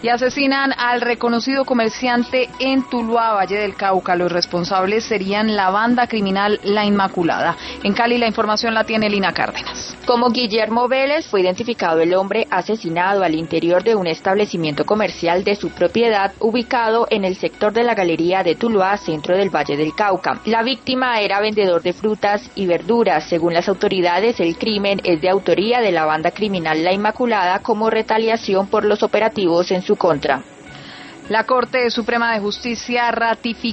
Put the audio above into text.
Y asesinan al reconocido comerciante en Tuluá, Valle del Cauca. Los responsables serían la banda criminal La Inmaculada. En Cali la información la tiene Lina Cárdenas. Como Guillermo Vélez fue identificado el hombre asesinado al interior de un establecimiento comercial de su propiedad ubicado en el sector de la Galería de Tuluá, centro del Valle del Cauca. La víctima era vendedor de frutas y verduras. Según las autoridades, el crimen es de autoría de la banda criminal La Inmaculada como retaliación por los operativos en su contra. La Corte Suprema de Justicia ratificó